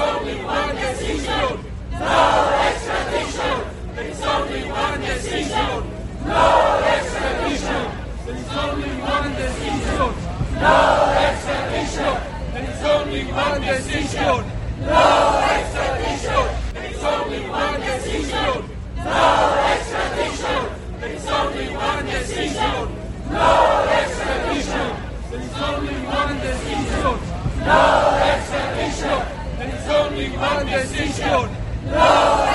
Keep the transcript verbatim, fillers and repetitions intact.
only one decision. No extradition. There is only one decision. No extradition. There is only one decision. No extradition. There is only one decision. No extradition. There is only one decision. No extradition. There is only one decision. No extradition. There is only one decision. No extradition. There is only one decision. No